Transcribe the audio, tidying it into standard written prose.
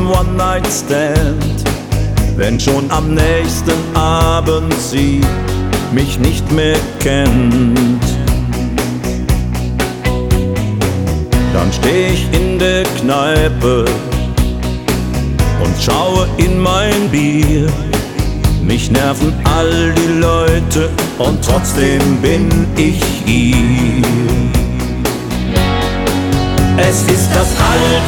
einem One-Night-Stand, wenn schon am nächsten Abend sie mich nicht mehr kennt. Dann steh ich in der Kneipe und schaue in mein Bier. Mich nerven all die Leute und trotzdem bin ich hier. Es ist das alte